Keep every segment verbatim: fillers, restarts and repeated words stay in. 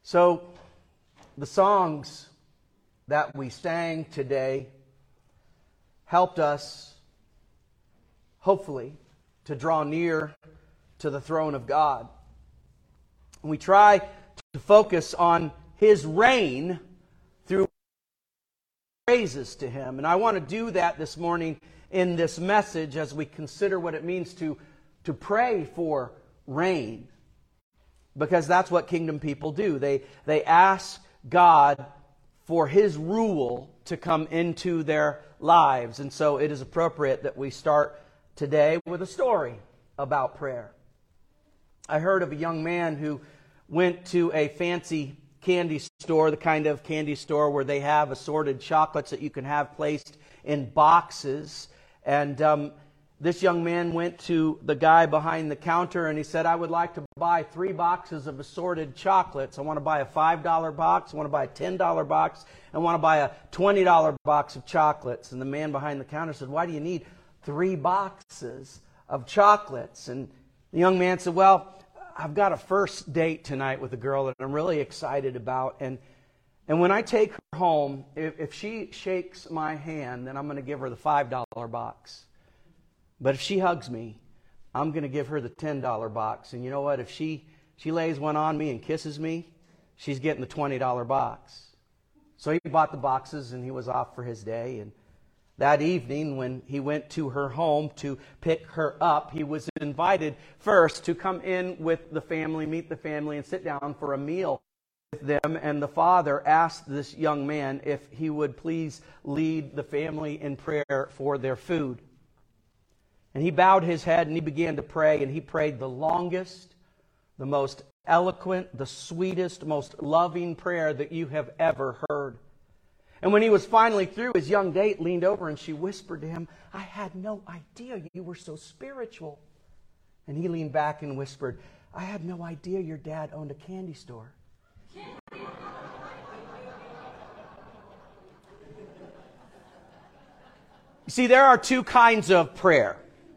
So, the songs that we sang today helped us, hopefully, to draw near to the throne of God. We try to focus on His reign through praises to Him. And I want to do that this morning in this message as we consider what it means to, to pray for rain. Because that's what kingdom people do. They, they ask God for His rule to come into their lives. And so it is appropriate that we start today with a story about prayer. I heard of a young man who went to a fancy candy store, the kind of candy store where they have assorted chocolates that you can have placed in boxes. And um, this young man went to the guy behind the counter and he said, I would like to buy three boxes of assorted chocolates. I want to buy a five dollar box, I want to buy a ten dollar box, and I want to buy a twenty dollar box of chocolates. And the man behind the counter said, why do you need three boxes of chocolates? And the young man said, well, I've got a first date tonight with a girl that I'm really excited about. And and when I take her home, if, if she shakes my hand, then I'm going to give her the five dollar box. But if she hugs me, I'm going to give her the ten dollar box. And you know what? If she, she lays one on me and kisses me, she's getting the twenty dollar box. So he bought the boxes and he was off for his day. And that evening, when he went to her home to pick her up, he was invited first to come in with the family, meet the family, and sit down for a meal with them. And the father asked this young man if he would please lead the family in prayer for their food. And he bowed his head and he began to pray, and he prayed the longest, the most eloquent, the sweetest, most loving prayer that you have ever heard. And when he was finally through, his young date leaned over and she whispered to him, I had no idea you were so spiritual. And he leaned back and whispered, I had no idea your dad owned a candy store. You see, there are two kinds of prayer.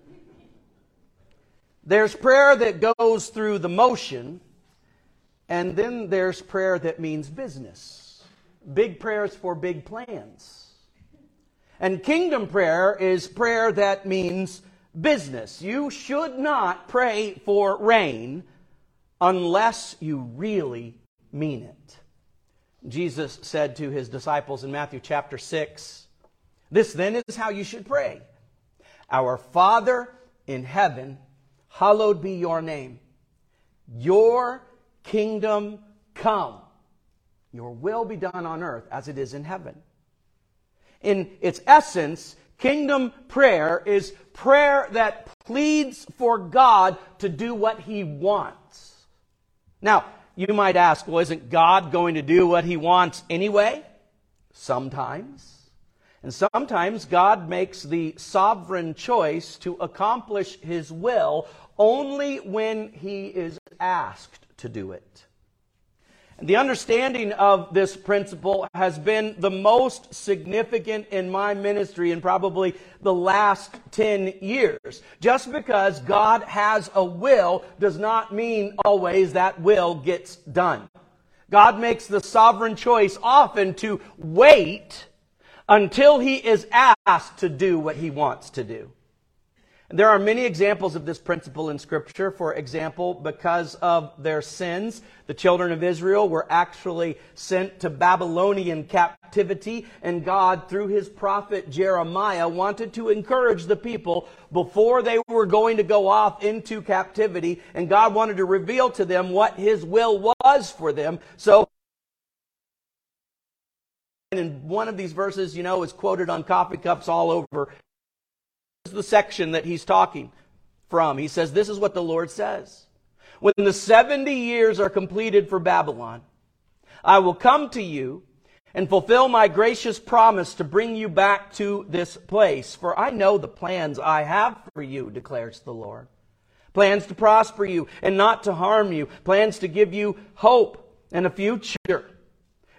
There's prayer that goes through the motion, and then there's prayer that means business. Big prayers for big plans. And kingdom prayer is prayer that means business. You should not pray for rain unless you really mean it. Jesus said to His disciples in Matthew chapter six, this then is how you should pray. Our Father in heaven, hallowed be your name. Your kingdom come. Your will be done on earth as it is in heaven. In its essence, kingdom prayer is prayer that pleads for God to do what He wants. Now, you might ask, well, isn't God going to do what He wants anyway? Sometimes. And sometimes God makes the sovereign choice to accomplish His will only when He is asked to do it. And the understanding of this principle has been the most significant in my ministry in probably the last ten years. Just because God has a will does not mean always that will gets done. God makes the sovereign choice often to wait until He is asked to do what He wants to do. There are many examples of this principle in Scripture. For example, because of their sins, the children of Israel were actually sent to Babylonian captivity, and God, through His prophet Jeremiah, wanted to encourage the people before they were going to go off into captivity, and God wanted to reveal to them what His will was for them. So, in one of these verses, you know, is quoted on coffee cups all over. This is the section that he's talking from. He says, this is what the Lord says. When the seventy years are completed for Babylon, I will come to you and fulfill my gracious promise to bring you back to this place. For I know the plans I have for you, declares the Lord. Plans to prosper you and not to harm you. Plans to give you hope and a future.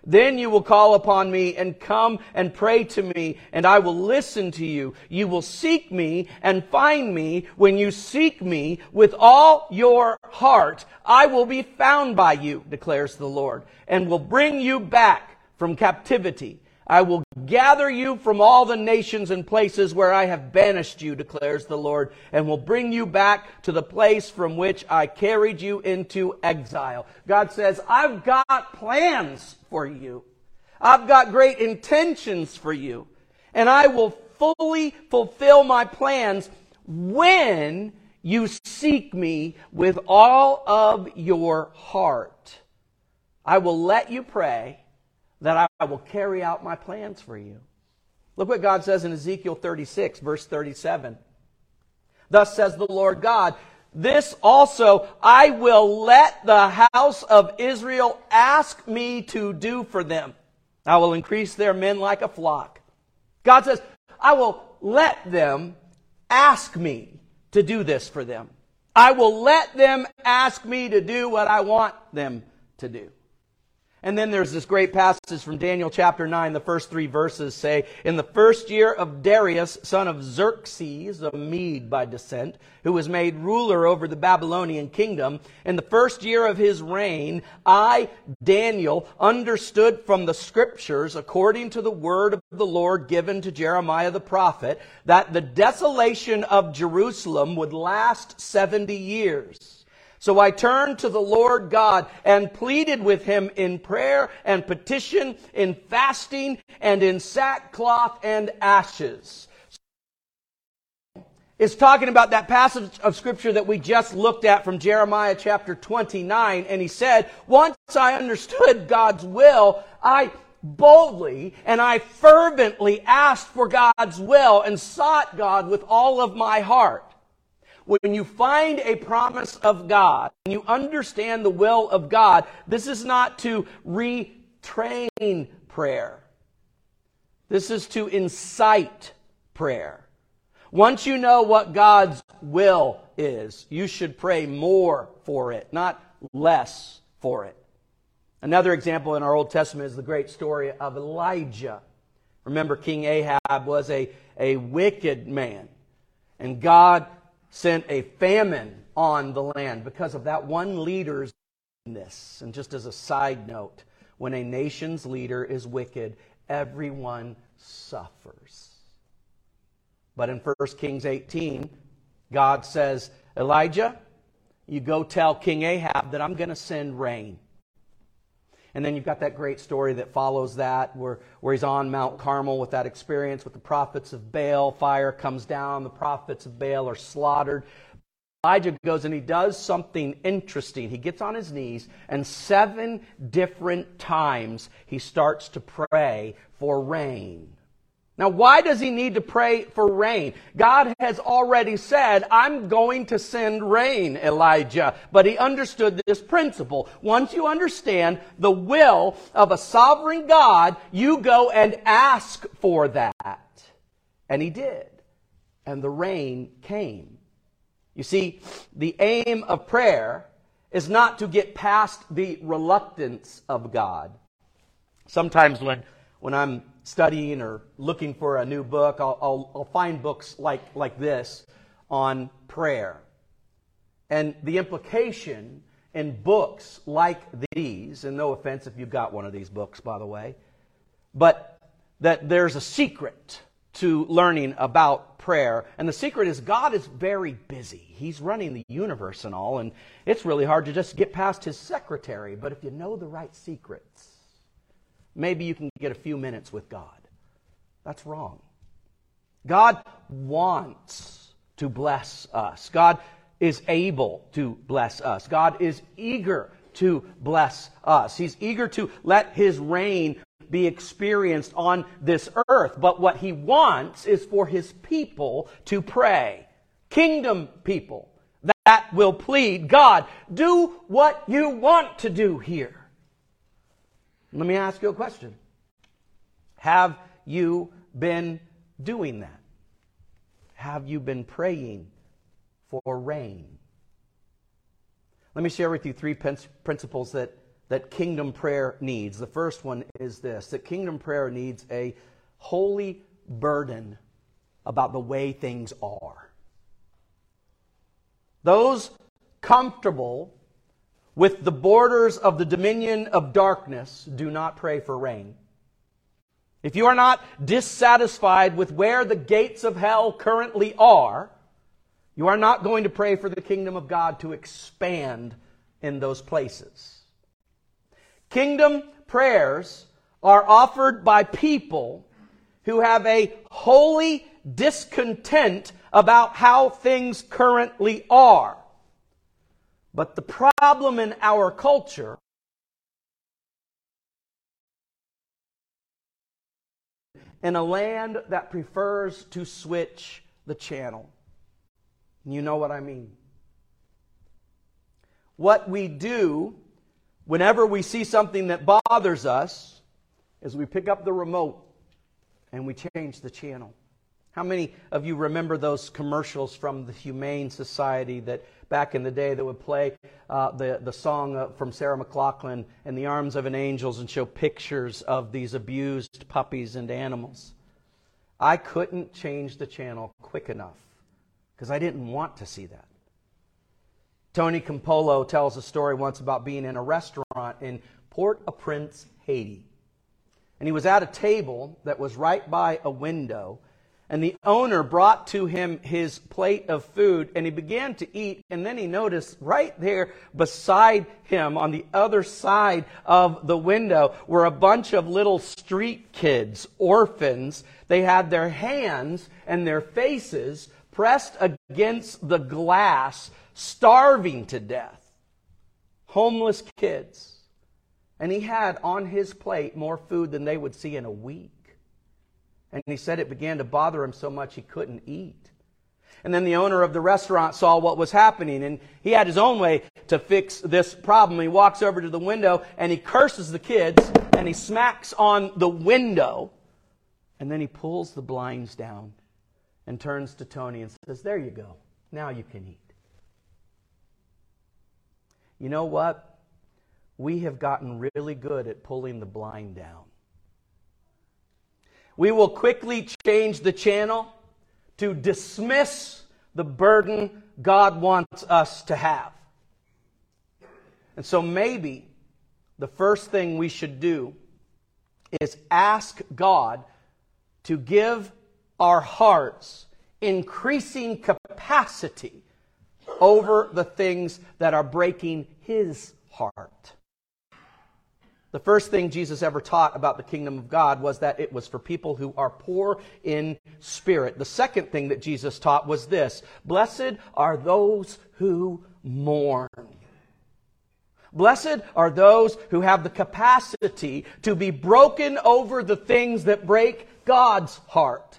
Then you will call upon me and come and pray to me, and I will listen to you. You will seek me and find me when you seek me with all your heart. I will be found by you, declares the Lord, and will bring you back from captivity. I will gather you from all the nations and places where I have banished you, declares the Lord, and will bring you back to the place from which I carried you into exile. God says, I've got plans for you. I've got great intentions for you. And I will fully fulfill my plans when you seek me with all of your heart. I will let you pray that I will carry out my plans for you. Look what God says in Ezekiel thirty-six, verse thirty-seven. Thus says the Lord God, this also I will let the house of Israel ask me to do for them. I will increase their men like a flock. God says, I will let them ask me to do this for them. I will let them ask me to do what I want them to do. And then there's this great passage from Daniel chapter nine. The first three verses say, in the first year of Darius, son of Xerxes, a Mede by descent, who was made ruler over the Babylonian kingdom, in the first year of his reign, I, Daniel, understood from the scriptures, according to the word of the Lord given to Jeremiah the prophet, that the desolation of Jerusalem would last seventy years. So I turned to the Lord God and pleaded with him in prayer and petition, in fasting, and in sackcloth and ashes. It's talking about that passage of Scripture that we just looked at from Jeremiah chapter twenty-nine. And he said, once I understood God's will, I boldly and I fervently asked for God's will and sought God with all of my heart. When you find a promise of God, and you understand the will of God, this is not to retrain prayer. This is to incite prayer. Once you know what God's will is, you should pray more for it, not less for it. Another example in our Old Testament is the great story of Elijah. Remember, King Ahab was a, a wicked man, and God sent a famine on the land because of that one leader's wickedness. And just as a side note, when a nation's leader is wicked, everyone suffers. But in First Kings eighteen, God says, Elijah, you go tell King Ahab that I'm going to send rain. And then you've got that great story that follows that, where, where he's on Mount Carmel with that experience with the prophets of Baal. Fire comes down, the prophets of Baal are slaughtered. Elijah goes and he does something interesting. He gets on his knees, and seven different times he starts to pray for rain. Now, why does he need to pray for rain? God has already said, I'm going to send rain, Elijah. But he understood this principle. Once you understand the will of a sovereign God, you go and ask for that. And he did. And the rain came. You see, the aim of prayer is not to get past the reluctance of God. Sometimes when, when I'm studying or looking for a new book, I'll, I'll, I'll find books like, like this on prayer. And the implication in books like these, and no offense if you've got one of these books, by the way, but that there's a secret to learning about prayer. And the secret is God is very busy. He's running the universe and all, and it's really hard to just get past his secretary. But if you know the right secrets, maybe you can get a few minutes with God. That's wrong. God wants to bless us. God is able to bless us. God is eager to bless us. He's eager to let his reign be experienced on this earth. But what he wants is for his people to pray. Kingdom people that will plead, God, do what you want to do here. Let me ask you a question. Have you been doing that? Have you been praying for rain? Let me share with you three principles that that kingdom prayer needs. The first one is this, that kingdom prayer needs a holy burden about the way things are. Those comfortable with the borders of the dominion of darkness do not pray for rain. If you are not dissatisfied with where the gates of hell currently are, you are not going to pray for the kingdom of God to expand in those places. Kingdom prayers are offered by people who have a holy discontent about how things currently are. But the problem in our culture in a land that prefers to switch the channel. You know what I mean. What we do whenever we see something that bothers us is we pick up the remote and we change the channel. How many of you remember those commercials from the Humane Society that back in the day that would play uh, the, the song uh, from Sarah McLachlan, In the Arms of an Angel, and show pictures of these abused puppies and animals? I couldn't change the channel quick enough because I didn't want to see that. Tony Campolo tells a story once about being in a restaurant in Port-au-Prince, Haiti. And he was at a table that was right by a window, and the owner brought to him his plate of food, and he began to eat, and then he noticed right there beside him on the other side of the window were a bunch of little street kids, orphans. They had their hands and their faces pressed against the glass, starving to death. Homeless kids. And he had on his plate more food than they would see in a week. And he said it began to bother him so much he couldn't eat. And then the owner of the restaurant saw what was happening, and he had his own way to fix this problem. He walks over to the window and he curses the kids and he smacks on the window. And then he pulls the blinds down and turns to Tony and says, "There you go. Now you can eat." You know what? We have gotten really good at pulling the blind down. We will quickly change the channel to dismiss the burden God wants us to have. And so maybe the first thing we should do is ask God to give our hearts increasing capacity over the things that are breaking His heart. The first thing Jesus ever taught about the kingdom of God was that it was for people who are poor in spirit. The second thing that Jesus taught was this: blessed are those who mourn. Blessed are those who have the capacity to be broken over the things that break God's heart.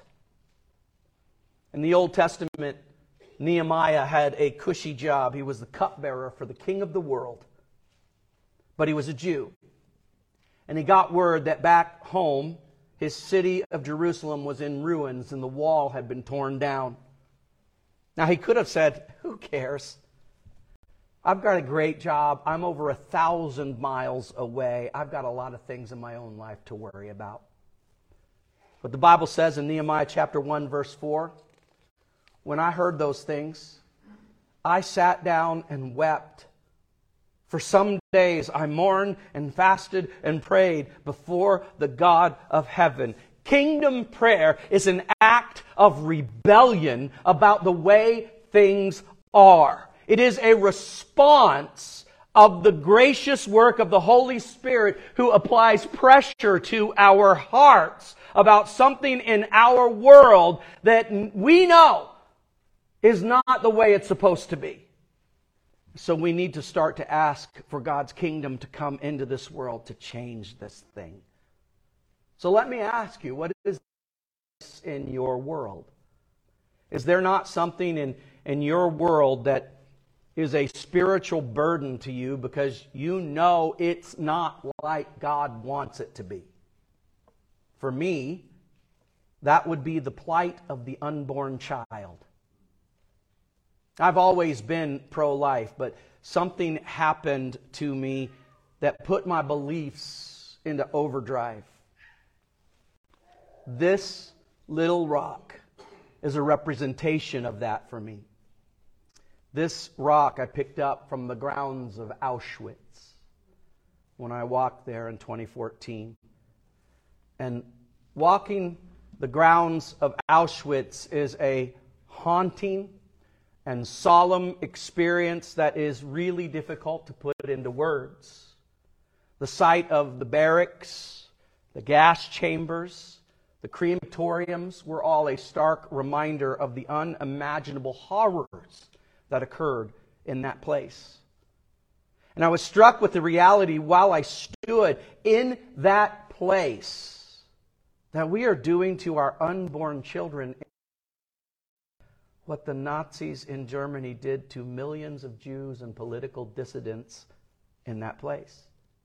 In the Old Testament, Nehemiah had a cushy job. He was the cupbearer for the king of the world. But he was a Jew. And he got word that back home, his city of Jerusalem was in ruins and the wall had been torn down. Now he could have said, "Who cares? I've got a great job. I'm over a thousand miles away. I've got a lot of things in my own life to worry about." But the Bible says in Nehemiah chapter one, verse four, "When I heard those things, I sat down and wept. For some days I mourned and fasted and prayed before the God of heaven." Kingdom prayer is an act of rebellion about the way things are. It is a response of the gracious work of the Holy Spirit who applies pressure to our hearts about something in our world that we know is not the way it's supposed to be. So we need to start to ask for God's kingdom to come into this world to change this thing. So let me ask you, what is this in your world? Is there not something in, in your world that is a spiritual burden to you because you know it's not like God wants it to be? For me, that would be the plight of the unborn child. I've always been pro-life, but something happened to me that put my beliefs into overdrive. This little rock is a representation of that for me. This rock I picked up from the grounds of Auschwitz when I walked there in twenty fourteen. And walking the grounds of Auschwitz is a haunting and solemn experience that is really difficult to put into words. The sight of the barracks, the gas chambers, the crematoriums were all a stark reminder of the unimaginable horrors that occurred in that place. And I was struck with the reality while I stood in that place that we are doing to our unborn children what the Nazis in Germany did to millions of Jews and political dissidents in that place.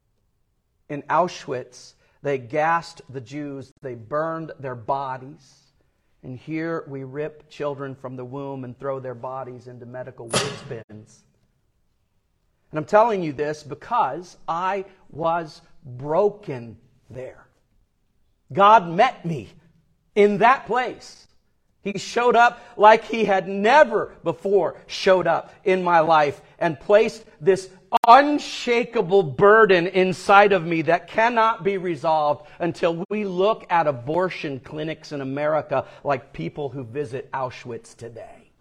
In Auschwitz, they gassed the Jews, they burned their bodies, and here we rip children from the womb and throw their bodies into medical waste bins. And I'm telling you this because I was broken there. God met me in that place. He showed up like He had never before showed up in my life and placed this unshakable burden inside of me that cannot be resolved until we look at abortion clinics in America like people who visit Auschwitz today.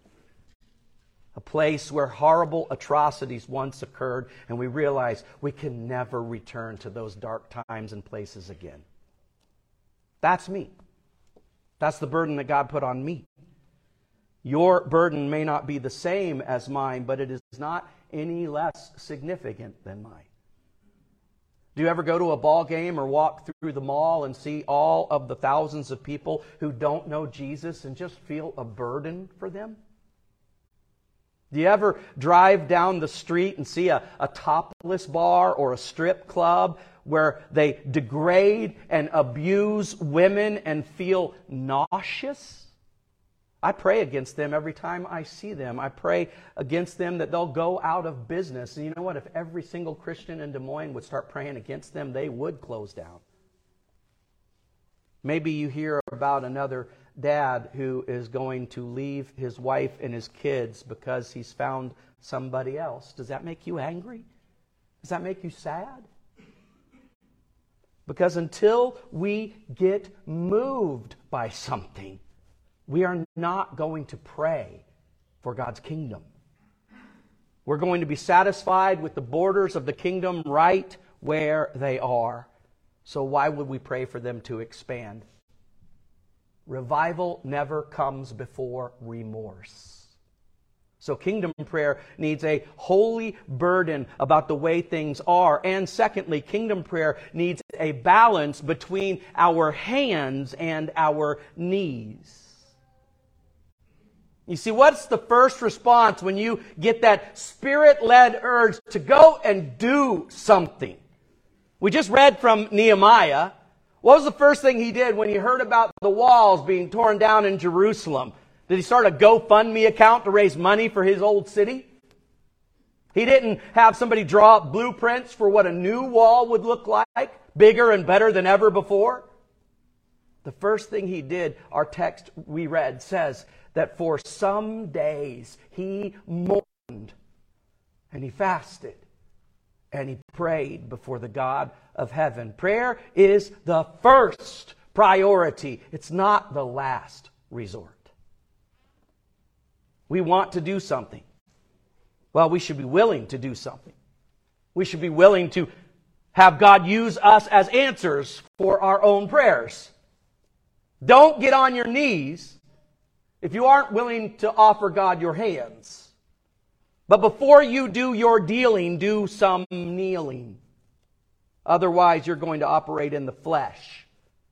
A place where horrible atrocities once occurred, and we realize we can never return to those dark times and places again. That's me. That's the burden that God put on me. Your burden may not be the same as mine, but it is not any less significant than mine. Do you ever go to a ball game or walk through the mall and see all of the thousands of people who don't know Jesus and just feel a burden for them? Do you ever drive down the street and see a, a topless bar or a strip club where they degrade and abuse women and feel nauseous? I pray against them every time I see them. I pray against them that they'll go out of business. And you know what? If every single Christian in Des Moines would start praying against them, they would close down. Maybe you hear about another dad who is going to leave his wife and his kids because he's found somebody else. Does that make you angry? Does that make you sad? Because until we get moved by something, we are not going to pray for God's kingdom. We're going to be satisfied with the borders of the kingdom right where they are. So why would we pray for them to expand? Revival never comes before remorse. So kingdom prayer needs a holy burden about the way things are. And secondly, kingdom prayer needs a balance between our hands and our knees. You see, what's the first response when you get that Spirit-led urge to go and do something? We just read from Nehemiah. What was the first thing he did when he heard about the walls being torn down in Jerusalem? Did he start a GoFundMe account to raise money for his old city? He didn't have somebody draw up blueprints for what a new wall would look like, bigger and better than ever before. The first thing he did, our text we read says that for some days he mourned and he fasted and he prayed before the God of heaven. Prayer is the first priority. It's not the last resort. We want to do something. Well, we should be willing to do something. We should be willing to have God use us as answers for our own prayers. Don't get on your knees if you aren't willing to offer God your hands. But before you do your dealing, do some kneeling. Otherwise, you're going to operate in the flesh.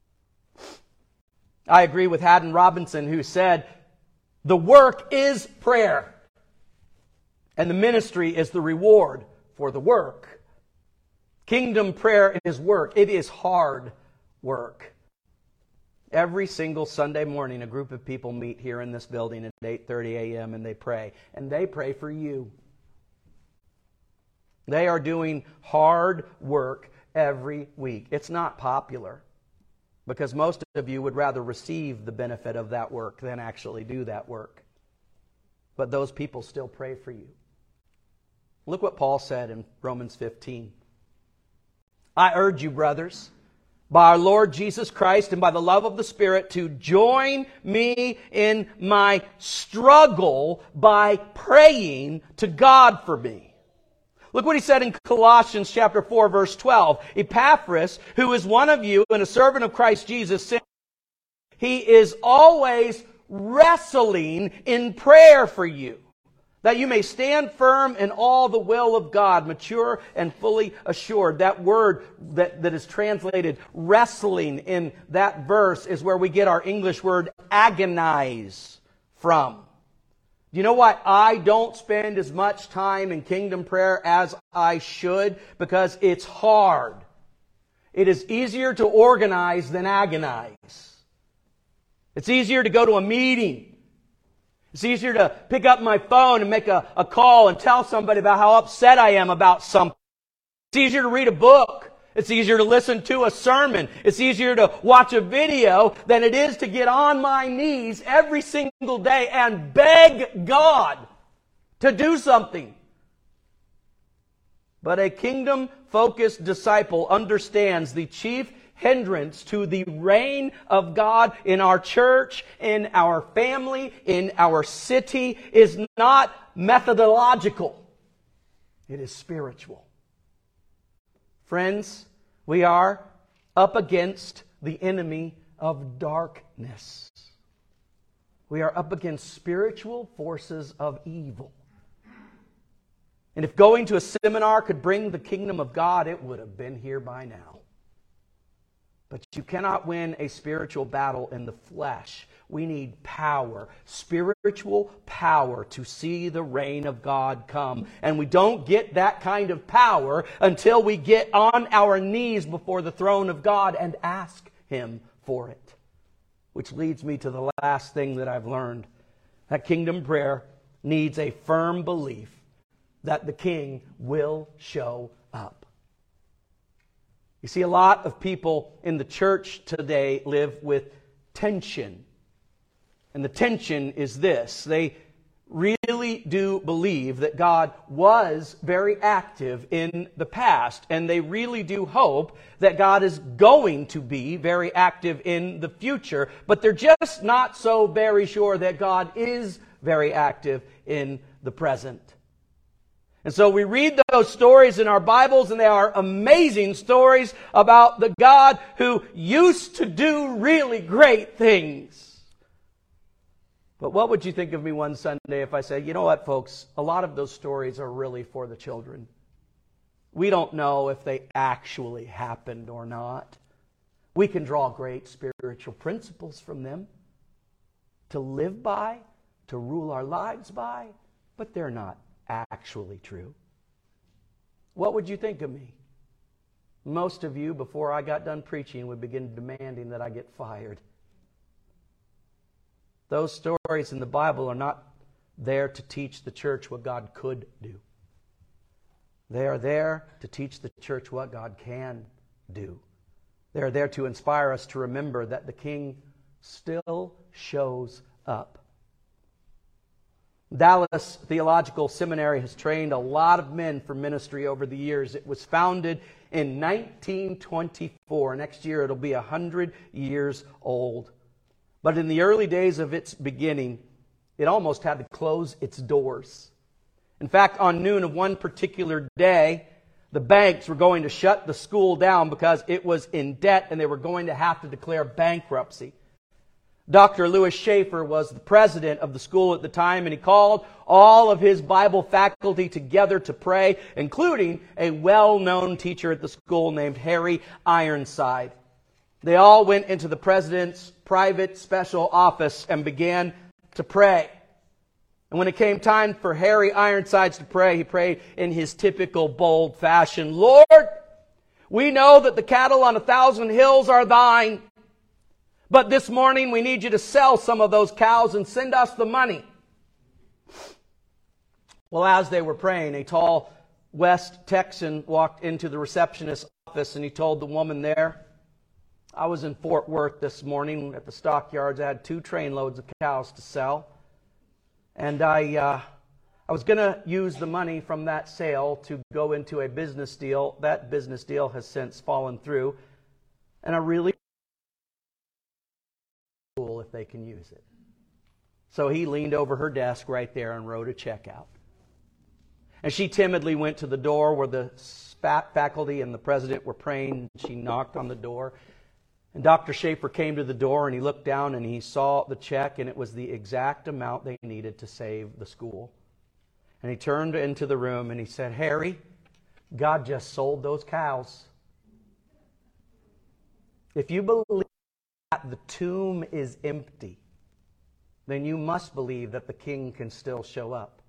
I agree with Haddon Robinson, who said, the work is prayer, and the ministry is the reward for the work. Kingdom prayer is work. It is hard work. Every single Sunday morning, a group of people meet here in this building at eight thirty a.m. and they pray. And they pray for you. They are doing hard work every week. It's not popular because most of you would rather receive the benefit of that work than actually do that work. But those people still pray for you. Look what Paul said in Romans fifteen. I urge you, brothers, by our Lord Jesus Christ and by the love of the Spirit, to join me in my struggle by praying to God for me. Look what he said in Colossians chapter four, verse twelve. Epaphras, who is one of you and a servant of Christ Jesus, said, he is always wrestling in prayer for you, that you may stand firm in all the will of God, mature and fully assured. That word that, that is translated wrestling in that verse is where we get our English word agonize from. Do you know why I don't spend as much time in kingdom prayer as I should? Because it's hard. It is easier to organize than agonize. It's easier to go to a meeting. It's easier to pick up my phone and make a, a call and tell somebody about how upset I am about something. It's easier to read a book. It's easier to listen to a sermon. It's easier to watch a video than it is to get on my knees every single day and beg God to do something. But a kingdom-focused disciple understands the chief hindrance to the reign of God in our church, in our family, in our city is not methodological. It is spiritual. Friends, we are up against the enemy of darkness. We are up against spiritual forces of evil. And if going to a seminar could bring the kingdom of God, it would have been here by now. But you cannot win a spiritual battle in the flesh. We need power, spiritual power to see the reign of God come. And we don't get that kind of power until we get on our knees before the throne of God and ask Him for it. Which leads me to the last thing that I've learned. That kingdom prayer needs a firm belief that the King will show up. You see, a lot of people in the church today live with tension. And the tension is this. They really do believe that God was very active in the past. And they really do hope that God is going to be very active in the future. But they're just not so very sure that God is very active in the present. And so we read those stories in our Bibles, and they are amazing stories about the God who used to do really great things. But what would you think of me one Sunday if I said, you know what, folks, a lot of those stories are really for the children. We don't know if they actually happened or not. We can draw great spiritual principles from them to live by, to rule our lives by, but they're not actually true. What would you think of me? Most of you, before I got done preaching, would begin demanding that I get fired. Those stories in the Bible are not there to teach the church what God could do. They are there to teach the church what God can do. They are there to inspire us to remember that the King still shows up. Dallas Theological Seminary has trained a lot of men for ministry over the years. It was founded in nineteen twenty-four. Next year it'll be one hundred years old. But in the early days of its beginning, it almost had to close its doors. In fact, on noon of one particular day, the banks were going to shut the school down because it was in debt and they were going to have to declare bankruptcy. Doctor Lewis Schaefer was the president of the school at the time, and he called all of his Bible faculty together to pray, including a well-known teacher at the school named Harry Ironside. They all went into the president's private special office and began to pray. And when it came time for Harry Ironsides to pray, he prayed in his typical bold fashion. Lord, we know that the cattle on a thousand hills are thine. But this morning we need you to sell some of those cows and send us the money. Well, as they were praying, a tall West Texan walked into the receptionist's office and he told the woman there, I was in Fort Worth this morning at the stockyards. I had two trainloads of cows to sell. And I, uh, I was going to use the money from that sale to go into a business deal. That business deal has since fallen through. And I really cool if they can use it. So he leaned over her desk right there and wrote a check out. And she timidly went to the door where the faculty and the president were praying. She knocked on the door. And Doctor Schaefer came to the door and he looked down and he saw the check, and it was the exact amount they needed to save the school. And he turned into the room and he said, Harry, God just sold those cows. If you believe that the tomb is empty, then you must believe that the king can still show up.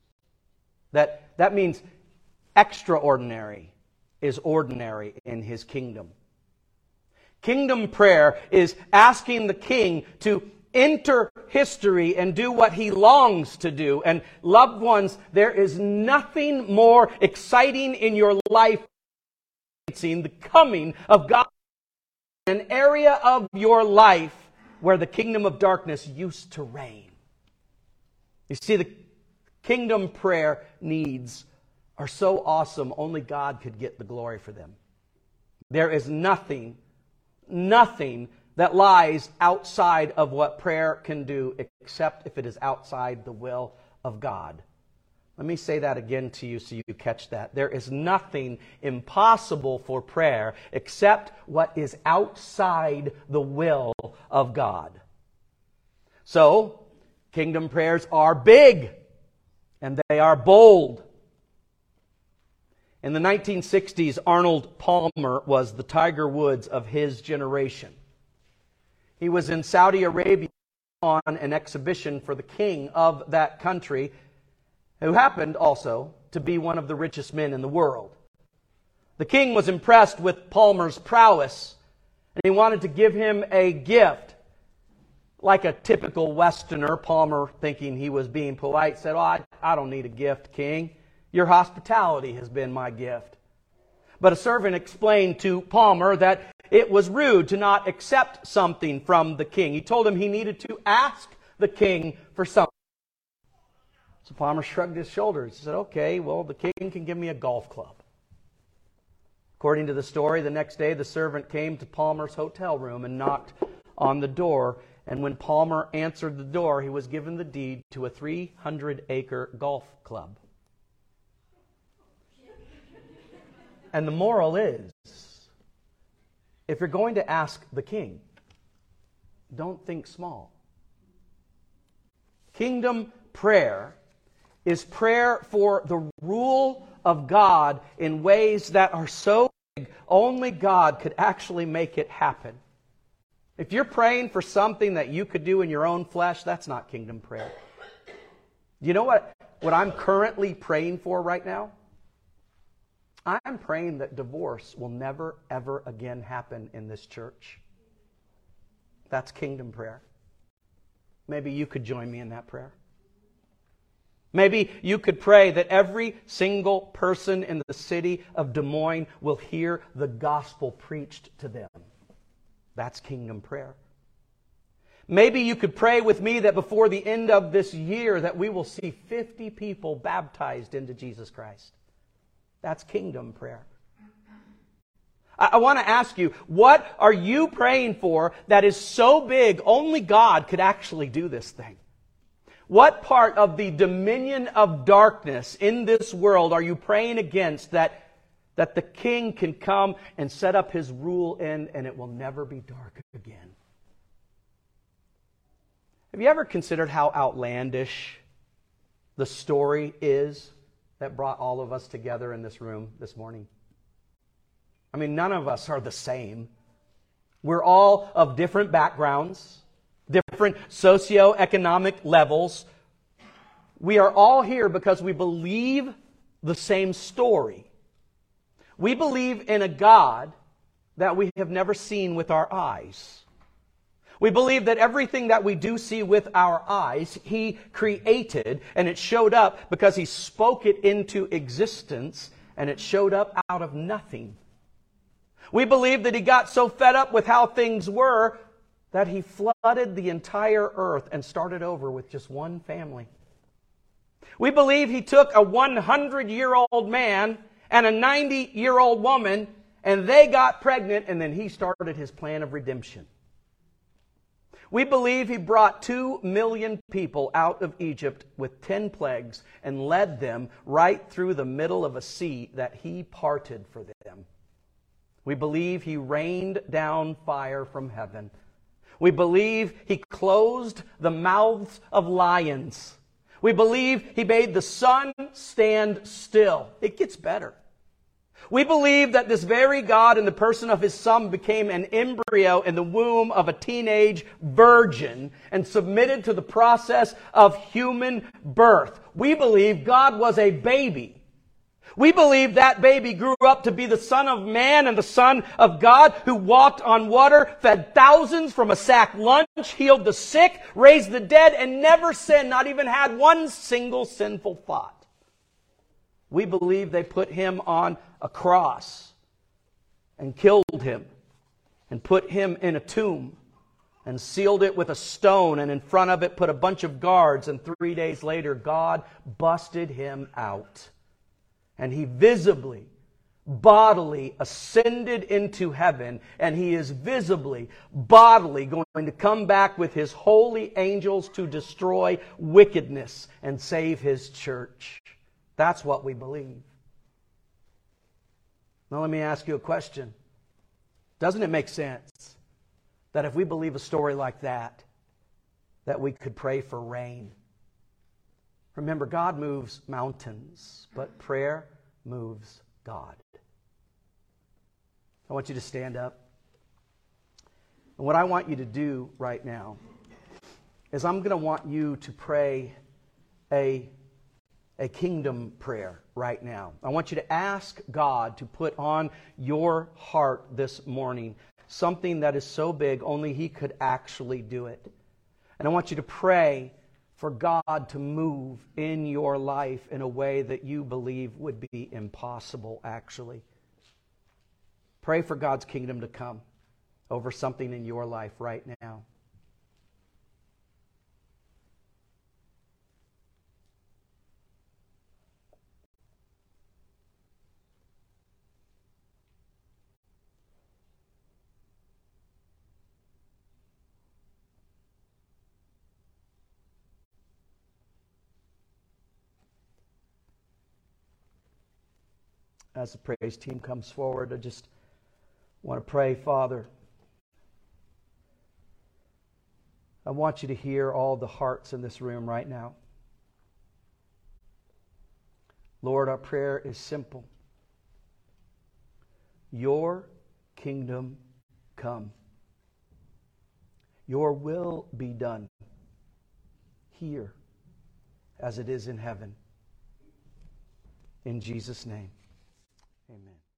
That, that means extraordinary is ordinary in his kingdom. Kingdom prayer is asking the king to enter history and do what he longs to do. And loved ones, there is nothing more exciting in your life than seeing the coming of God in an area of your life where the kingdom of darkness used to reign. You see, the kingdom prayer needs are so awesome, only God could get the glory for them. There is nothing Nothing that lies outside of what prayer can do, except if it is outside the will of God. Let me say that again to you so you catch that. There is nothing impossible for prayer except what is outside the will of God. So, kingdom prayers are big and they are bold. In the nineteen sixties, Arnold Palmer was the Tiger Woods of his generation. He was in Saudi Arabia on an exhibition for the king of that country, who happened also to be one of the richest men in the world. The king was impressed with Palmer's prowess, and he wanted to give him a gift. Like a typical Westerner, Palmer, thinking he was being polite, said, oh, I, I don't need a gift, king. Your hospitality has been my gift. But a servant explained to Palmer that it was rude to not accept something from the king. He told him he needed to ask the king for something. So Palmer shrugged his shoulders. He said, okay, well, the king can give me a golf club. According to the story, the next day the servant came to Palmer's hotel room and knocked on the door. And when Palmer answered the door, he was given the deed to a three hundred acre golf club. And the moral is, if you're going to ask the king, don't think small. Kingdom prayer is prayer for the rule of God in ways that are so big, only God could actually make it happen. If you're praying for something that you could do in your own flesh, that's not kingdom prayer. You know what, what I'm currently praying for right now? I'm praying that divorce will never, ever again happen in this church. That's kingdom prayer. Maybe you could join me in that prayer. Maybe you could pray that every single person in the city of Des Moines will hear the gospel preached to them. That's kingdom prayer. Maybe you could pray with me that before the end of this year that we will see fifty people baptized into Jesus Christ. That's kingdom prayer. I, I want to ask you, what are you praying for that is so big only God could actually do this thing? What part of the dominion of darkness in this world are you praying against that, that the king can come and set up his rule in and it will never be dark again? Have you ever considered how outlandish the story is that brought all of us together in this room this morning? I mean, none of us are the same. We're all of different backgrounds, different socioeconomic levels. We are all here because we believe the same story. We believe in a God that we have never seen with our eyes. We believe that everything that we do see with our eyes, He created, and it showed up because He spoke it into existence. and it showed up out of nothing. We believe that he got so fed up with how things were that he flooded the entire earth and started over with just one family. We believe he took a hundred-year-old man and a ninety-year-old woman, and they got pregnant, and then he started his plan of redemption. We believe he brought two million people out of Egypt with ten plagues and led them right through the middle of a sea that he parted for them. We believe he rained down fire from heaven. We believe he closed the mouths of lions. We believe he made the sun stand still. It gets better. We believe that this very God in the person of his Son became an embryo in the womb of a teenage virgin and submitted to the process of human birth. We believe God was a baby. We believe that baby grew up to be the Son of Man and the Son of God, who walked on water, fed thousands from a sack lunch, healed the sick, raised the dead, and never sinned, not even had one single sinful thought. We believe they put him on a cross and killed him and put him in a tomb and sealed it with a stone, and in front of it put a bunch of guards, and three days later God busted him out. And he visibly, bodily ascended into heaven, and he is visibly, bodily going to come back with his holy angels to destroy wickedness and save his church. That's what we believe. Now let me ask you a question. Doesn't it make sense that if we believe a story like that, that we could pray for rain? Remember, God moves mountains, but prayer moves God. I want you to stand up. And what I want you to do right now is I'm going to want you to pray a, a kingdom prayer right now. I want you to ask God to put on your heart this morning something that is so big only He could actually do it. And I want you to pray for God to move in your life in a way that you believe would be impossible, actually. Pray for God's kingdom to come over something in your life right now. As the praise team comes forward, I just want to pray, Father. I want you to hear all the hearts in this room right now. Lord, our prayer is simple. Your kingdom come. Your will be done here as it is in heaven. In Jesus' name. Amen.